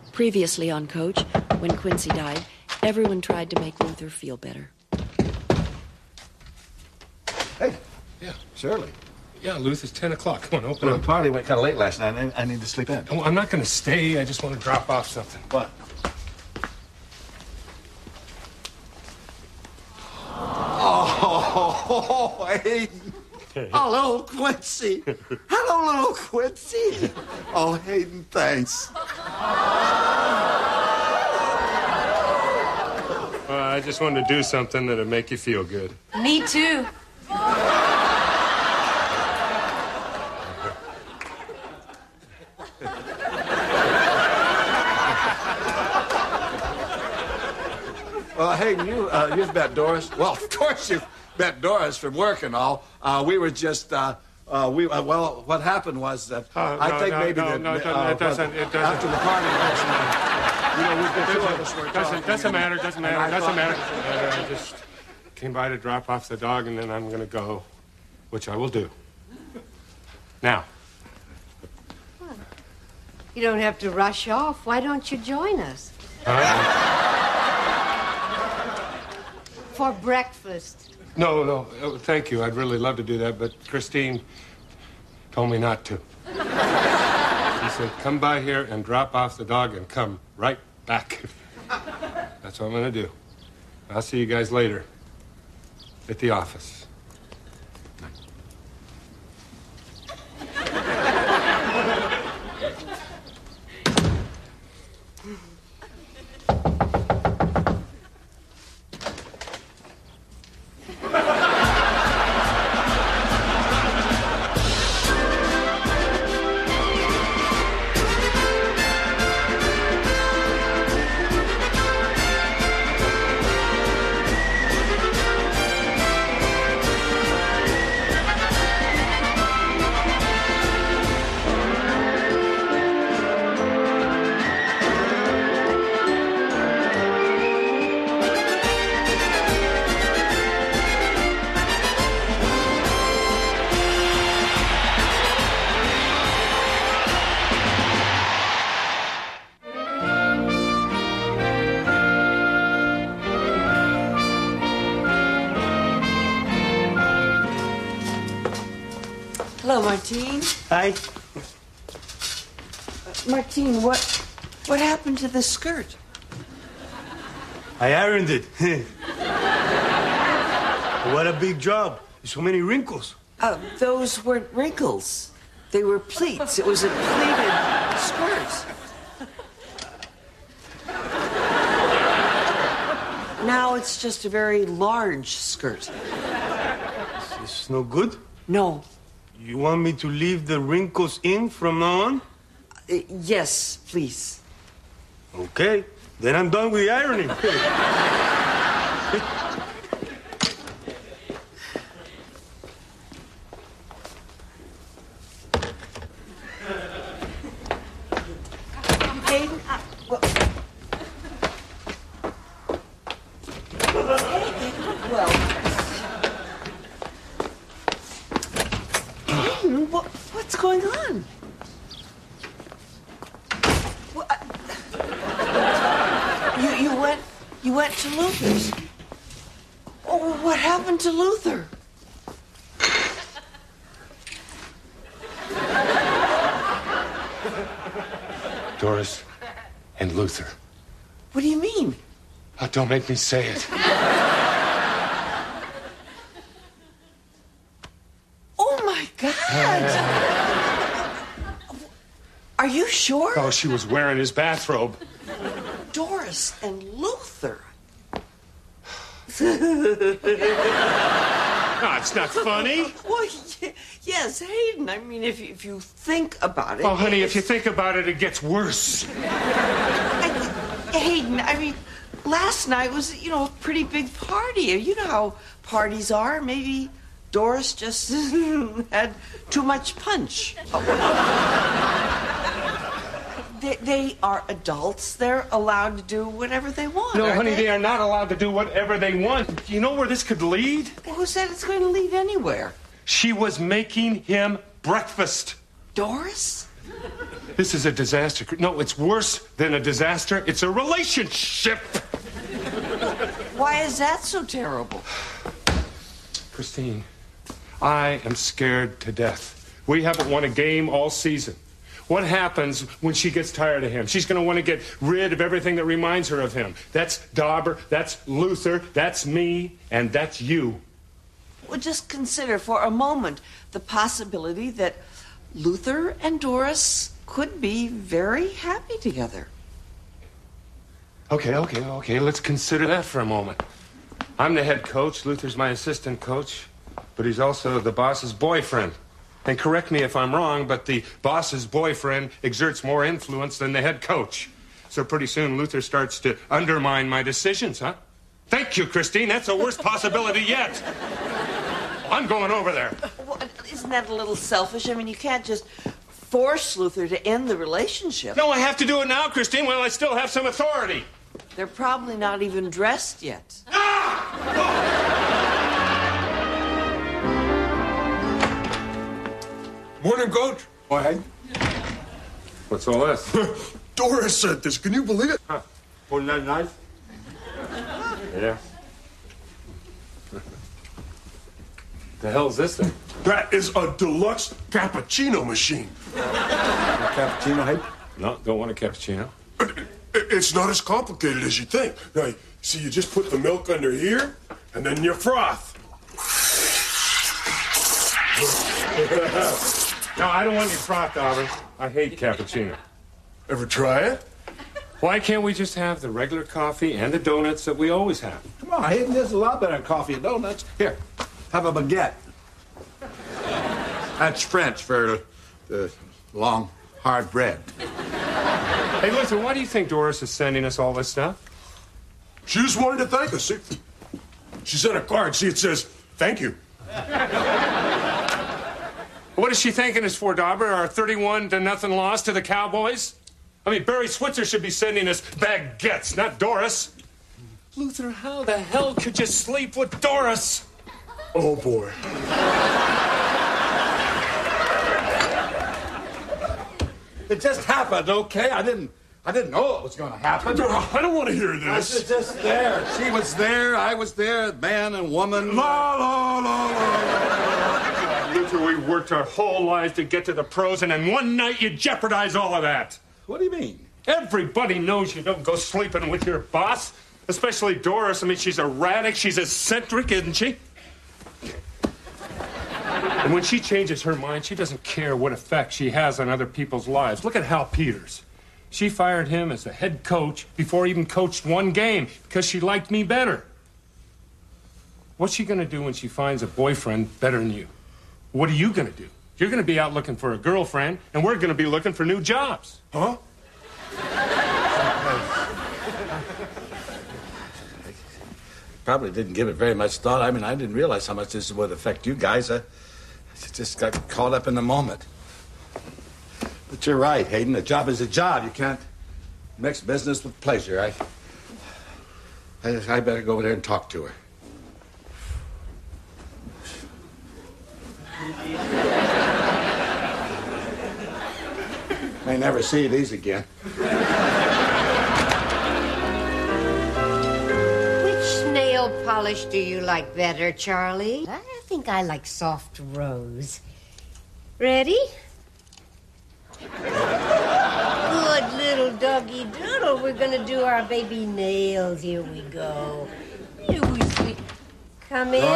Previously on Coach, when Quincy died, everyone tried to make Luther feel better. Hey. Yeah. Shirley. Yeah, Luther's 10 o'clock. Come on, open The up. party went kind of late last night. I need to sleep in. Oh, I'm not going to stay. I just want to drop off something. What? Oh, Hayden. Oh, little Quincy. Hello, little Quincy. Oh, Hayden, thanks. I just wanted to do something that'd make you feel good. Me too. Hayden, you've met Doris. Well, of course you've met Doris from work and all. We were just, well, what happened was that I think maybe it doesn't. After the party last night, you know, the two of us were talking. Doesn't matter. I just came by to drop off the dog, and then I'm going to go, which I will do. Now. You don't have to rush off. Why don't you join us? For breakfast. No, thank you. I'd really love to do that, but Christine told me not to. She said, come by here and drop off the dog and come right back. That's what I'm going to do. I'll see you guys later at the office. Hello, Martine. Hi. Martine, what happened to the skirt? I ironed it. What a big job. So many wrinkles. Those weren't wrinkles. They were pleats. It was a pleated skirt. Now it's just a very large skirt. It's no good? No. You want me to leave the wrinkles in from now on? Yes, please. Okay. Then I'm done with the ironing. Hayden, Hayden, what's going on? You went to Luther's. Oh, what happened to Luther? Doris and Luther. What do you mean? Oh, don't make me say it. Oh, my God. Are you sure? Oh, she was wearing his bathrobe. Doris and Luther. No, it's not funny. Well, yes, Hayden. I mean, if you think about it. Oh, honey, if you think about it, it gets worse. Hayden, I mean, last night was, a pretty big party. You know how parties are. Maybe Doris just had too much punch. They are adults. They're allowed to do whatever they want. No, honey, they are not allowed to do whatever they want. You know where this could lead? Who said it's going to lead anywhere? She was making him breakfast. Doris? This is a disaster. No, it's worse than a disaster. It's a relationship. Why is that so terrible? Christine, I am scared to death. We haven't won a game all season. What happens when she gets tired of him? She's going to want to get rid of everything that reminds her of him. That's Dauber, that's Luther, that's me, and that's you. Well, just consider for a moment the possibility that Luther and Doris could be very happy together. Okay. Let's consider that for a moment. I'm the head coach. Luther's my assistant coach. But he's also the boss's boyfriend. And correct me if I'm wrong, but the boss's boyfriend exerts more influence than the head coach. So pretty soon Luther starts to undermine my decisions, huh? Thank you, Christine. That's the worst possibility yet. I'm going over there. Well, isn't that a little selfish? I mean, you can't just force Luther to end the relationship. No, I have to do it now, Christine, while I still have some authority. They're probably not even dressed yet. Morning, Coach. Why? What's all this? Doris sent this. Can you believe it? Huh. Wasn't that nice? Yeah. The hell's this thing? That is a deluxe cappuccino machine. Cappuccino, hey? No, don't want a cappuccino. It's not as complicated as you think. Now, see, you just put the milk under here, and then you froth. No, I don't want your froth, Dauber. I hate cappuccino. Ever try it? Why can't we just have the regular coffee and the donuts that we always have? Come on, Hayden, this is a lot better than coffee and donuts. Here, have a baguette. That's French for long, hard bread. Hey, listen, why do you think Doris is sending us all this stuff? She just wanted to thank us. See? She sent a card. See, it says, thank you. What is she thanking us for, Dauber? Our 31-0 loss to the Cowboys? I mean, Barry Switzer should be sending us baguettes, not Doris. Luther, how the hell could you sleep with Doris? Oh, boy. It just happened, okay? I didn't know it was going to happen. I don't want to hear I was this. just there. She was there. I was there. Man and woman. La, la, la, la. Luther, we worked our whole lives to get to the pros, and in one night you jeopardize all of that. What do you mean? Everybody knows you don't go sleeping with your boss, especially Doris. I mean, she's erratic, she's eccentric, isn't she? And when she changes her mind, she doesn't care what effect she has on other people's lives. Look at Hal Peters. She fired him as the head coach before he even coached one game because she liked me better. What's she going to do when she finds a boyfriend better than you? What are you going to do? You're going to be out looking for a girlfriend, and we're going to be looking for new jobs. Huh? Probably didn't give it very much thought. I mean, I didn't realize how much this would affect you guys. I just got caught up in the moment. But you're right, Hayden. A job is a job. You can't mix business with pleasure. I better go over there and talk to her. May never see these again. Which nail polish do you like better, Charlie? I think I like soft rose. Ready? Good little doggy doodle. We're gonna do our baby nails. Here we go. Here we sweet. Come in.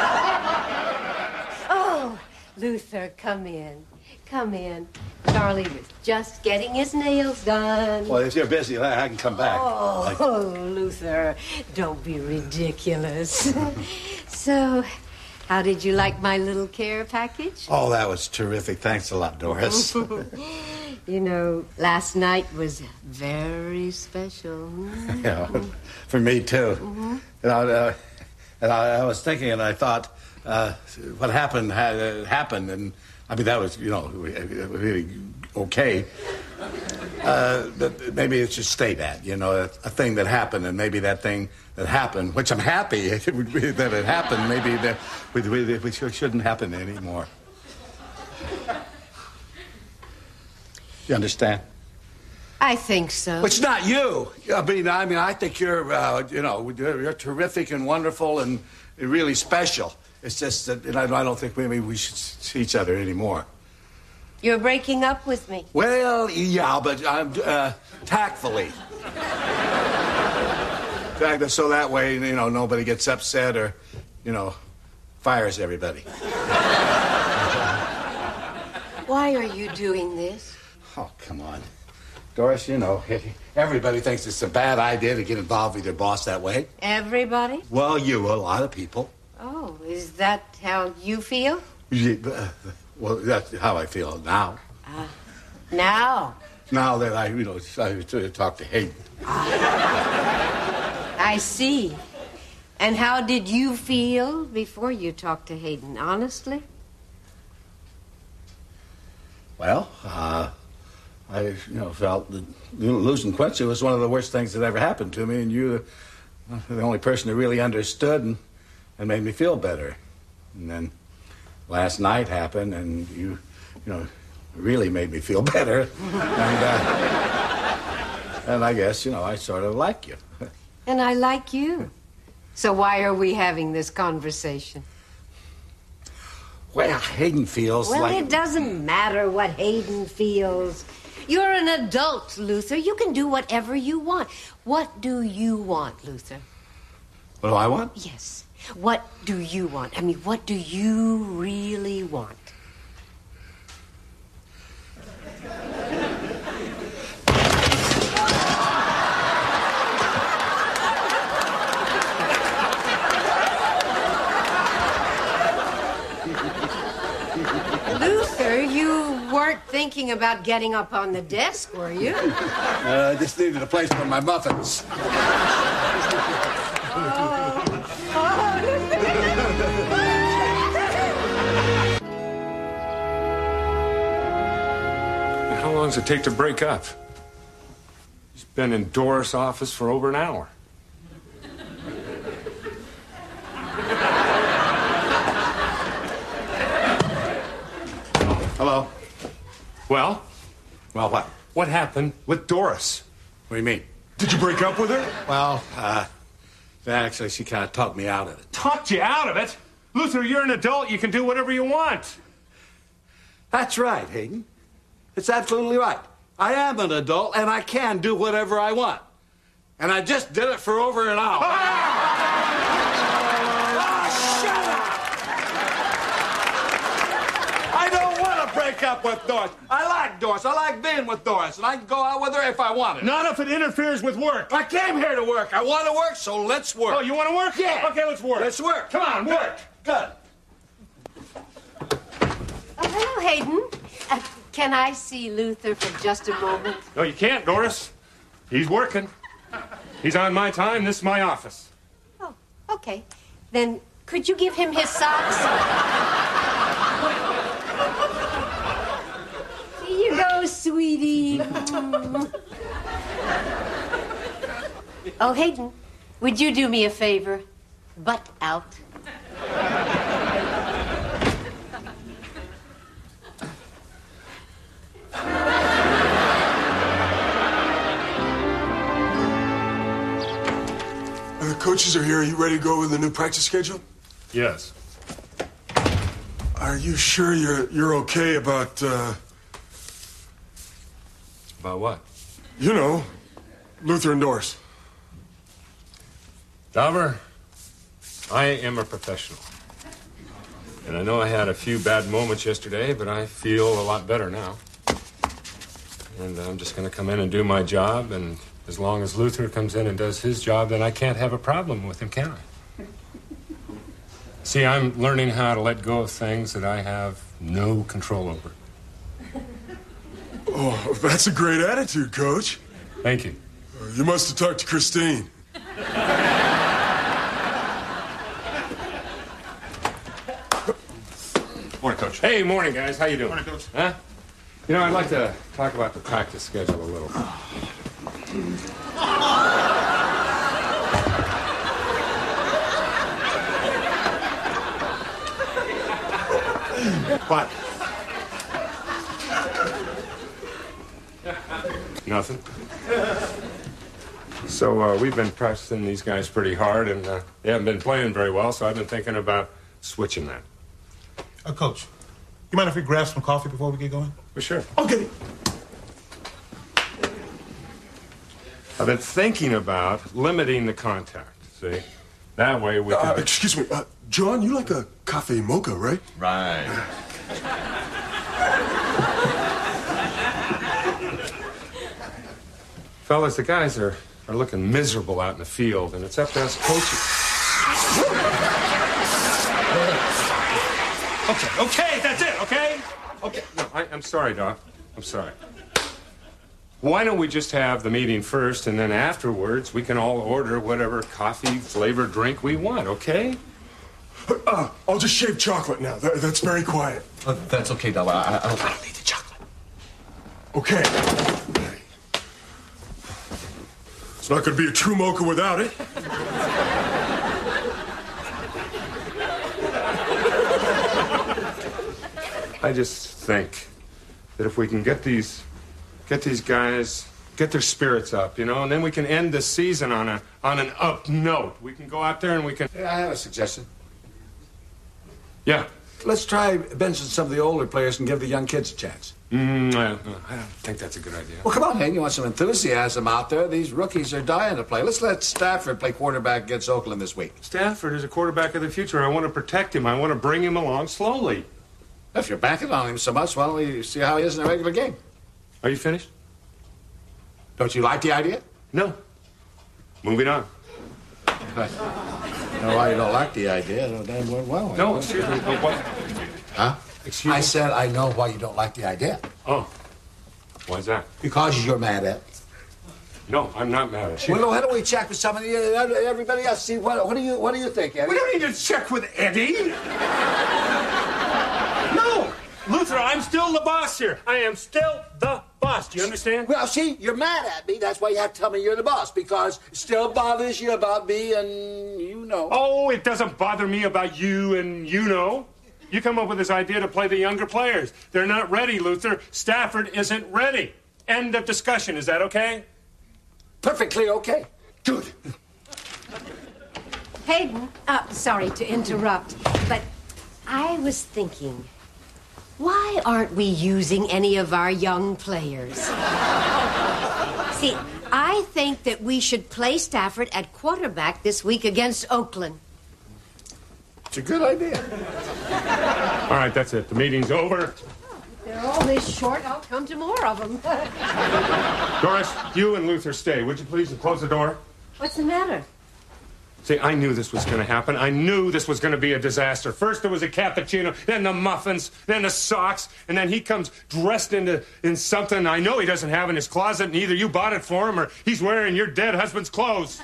Oh, Luther, come in. Come in. Charlie was just getting his nails done. Well, if you're busy, I can come back. Oh, Luther, don't be ridiculous. So, how did you like my little care package? Oh, that was terrific. Thanks a lot, Doris. You know, last night was very special. Yeah, for me, too. And I was thinking, and I thought, what happened had happened, and I mean, that was, really okay. But maybe it should stay that, a thing that happened, and maybe that thing that happened, which I'm happy that it happened, maybe that we shouldn't happen anymore. You understand? I think so. It's not you. I mean, I think you're, you're terrific and wonderful and really special. It's just that I don't think maybe we should see each other anymore. You're breaking up with me. Well, yeah, but I'm tactfully. So that way, nobody gets upset or, fires everybody. Why are you doing this? Oh, come on. Doris, everybody thinks it's a bad idea to get involved with your boss that way. Everybody? Well, a lot of people. Oh, is that how you feel? Well, that's how I feel now. Now? Now that I decided to talk to Hayden. I see. And how did you feel before you talked to Hayden, honestly? Well, I felt that losing Quincy was one of the worst things that ever happened to me, and you were the only person who really understood and made me feel better. And then last night happened, and you really made me feel better. And I guess, I sort of like you. And I like you. So why are we having this conversation? Well, Hayden feels like... Well, it doesn't matter what Hayden feels. You're an adult, Luther. You can do whatever you want. What do you want, Luther? What do I want? Yes. What do you want? I mean, what do you really want? Luther, you weren't thinking about getting up on the desk, were you? I just needed a place for my muffins. How long does it take to break up? He's been in Doris' office for over an hour. Hello? Well, Well, what happened with Doris? do you mean? Did you break up with her? Well, actually, she kind of talked me out of it. Talked you out of it? Luther, you're an adult. You can do whatever you want. That's right, Hayden. It's absolutely right. I am an adult, and I can do whatever I want. And I just did it for over an hour. Shut up! I don't want to break up with Doris. I like Doris. I like being with Doris, and I can go out with her if I wanted. Not if it interferes with work. I came here to work. I want to work, so let's work. Oh, you want to work? Yeah. Okay, let's work. Let's work. Come on, work. Good. Oh, hello, Hayden. Can I see Luther for just a moment? No, you can't, Doris. He's working. He's on my time. This is my office. Oh, okay. Then could you give him his socks? Here you go, sweetie. Oh, Hayden, would you do me a favor? Butt out. The coaches are here. Are you ready to go with the new practice schedule? Yes. Are you sure you're okay about, About what? Luther and Doris? Dauber, I am a professional. And I know I had a few bad moments yesterday, but I feel a lot better now. And I'm just going to come in and do my job, and as long as Luther comes in and does his job, then I can't have a problem with him, can I? See, I'm learning how to let go of things that I have no control over. Oh, that's a great attitude, Coach. Thank you. You must have talked to Christine. Morning, Coach. Hey, morning, guys. How you doing? Morning, Coach. Huh? I'd like to talk about the practice schedule a little. What? Nothing. So we've been pressing these guys pretty hard, and they haven't been playing very well, so I've been thinking about switching that. Coach, you mind if we grab some coffee before we get going? For sure. Okay. I've been thinking about limiting the contact, see? That way we can... Excuse me, John, you like a cafe mocha, right? Right. Fellas, the guys are looking miserable out in the field, and it's up to us coaches. Okay, that's it, okay? Okay. No, I'm sorry, Doc. I'm sorry. Why don't we just have the meeting first, and then afterwards we can all order whatever coffee-flavored drink we want, okay? I'll just shave chocolate now. That's very quiet. That's okay, Del. I don't need the chocolate. Okay. It's not going to be a true mocha without it. I just think that if we can get these guys, get their spirits up, and then we can end the season on an up note. We can go out there and we can... Yeah, I have a suggestion. Yeah. Let's try benching some of the older players and give the young kids a chance. I don't think that's a good idea. Well, come on, Hayden. You want some enthusiasm out there. These rookies are dying to play. Let's let Stafford play quarterback against Oakland this week. Stafford is a quarterback of the future. I want to protect him. I want to bring him along slowly. If you're banking on him so much, why don't we see how he is in a regular game? Are you finished? Don't you like the idea? No. Moving on. I know why you don't like the idea. I know damn well. No, excuse me. What? Huh? Excuse me? I said I know why you don't like the idea. Oh. Why's that? Because you're mad at it. No, I'm not mad at you. Well, why don't we check with some of everybody else? See, what do you think, Eddie? We don't need to check with Eddie. No, Luther, I'm still the boss here. I am still the boss. Do you understand? Well, see, you're mad at me. That's why you have to tell me you're the boss, because it still bothers you about me and you know. Oh, it doesn't bother me about you and you know. You come up with this idea to play the younger players. They're not ready, Luther. Stafford isn't ready. End of discussion. Is that okay? Perfectly okay. Good. Hayden, sorry to interrupt, but I was thinking, why aren't we using any of our young players? See, I think that we should play Stafford at quarterback this week against Oakland. It's a good idea. All right, that's it. The meeting's over. They're all this short, I'll come to more of them. Doris, you and Luther stay. Would you please close the door? What's the matter? See, I knew this was going to happen. I knew this was going to be a disaster. First there was a cappuccino, then the muffins, then the socks, and then he comes dressed in something I know he doesn't have in his closet, and either you bought it for him or he's wearing your dead husband's clothes.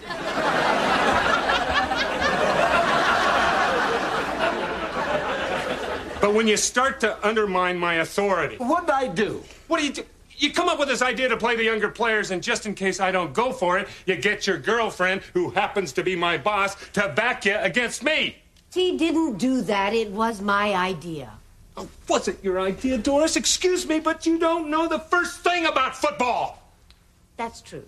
But when you start to undermine my authority... What'd I do? What do you do? You come up with this idea to play the younger players, and just in case I don't go for it, you get your girlfriend, who happens to be my boss, to back you against me. He didn't do that. It was my idea. Oh, was it your idea, Doris? Excuse me, but you don't know the first thing about football. That's true.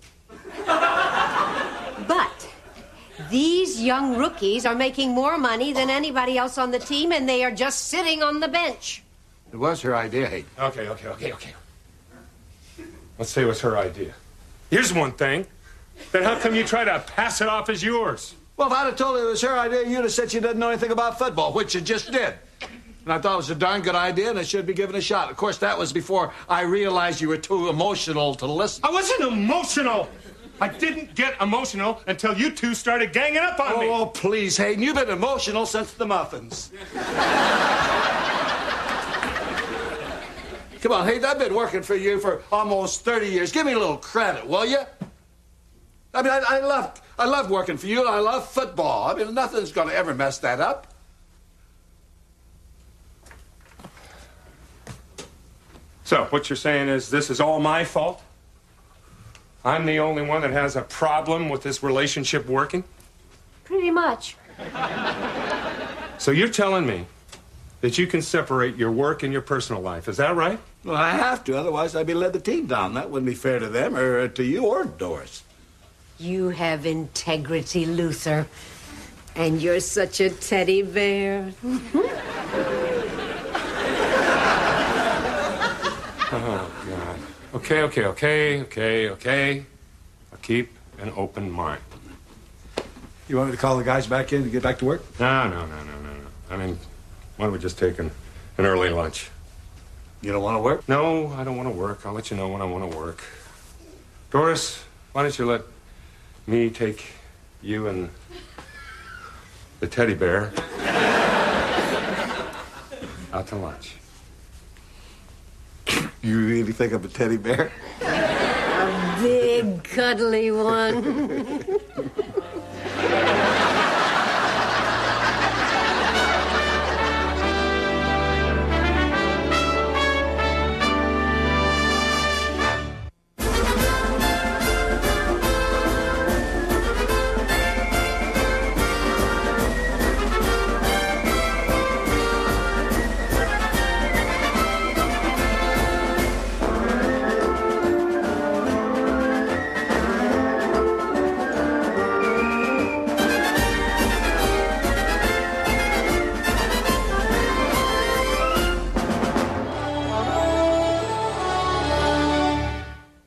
But these young rookies are making more money than anybody else on the team, and they are just sitting on the bench. It was her idea, Hayden. Okay. Let's say it was her idea. Here's one thing. Then how come you try to pass it off as yours? Well, if I'd have told her it was her idea, you'd have said she didn't know anything about football, which you just did. And I thought it was a darn good idea, and it should be given a shot. Of course, that was before I realized you were too emotional to listen. I wasn't emotional. I didn't get emotional until you two started ganging up on me. Oh, please, Hayden, you've been emotional since the muffins. Come on, Hayden, I've been working for you for almost 30 years. Give me a little credit, will you? I mean, I love working for you, and I love football. I mean, nothing's going to ever mess that up. So, what you're saying is this is all my fault? I'm the only one that has a problem with this relationship working? Pretty much. So you're telling me that you can separate your work and your personal life, is that right? Well, I have to, otherwise I'd be led the team down. That wouldn't be fair to them or to you or Doris. You have integrity, Luther. And you're such a teddy bear. Oh, God. Okay. I'll keep an open mind. You want me to call the guys back in to get back to work? No. I mean, why don't we just take an early lunch? You don't want to work? No, I don't want to work. I'll let you know when I want to work. Doris, why don't you let me take you and the teddy bear out to lunch? You really think I'm a teddy bear? A big, cuddly one.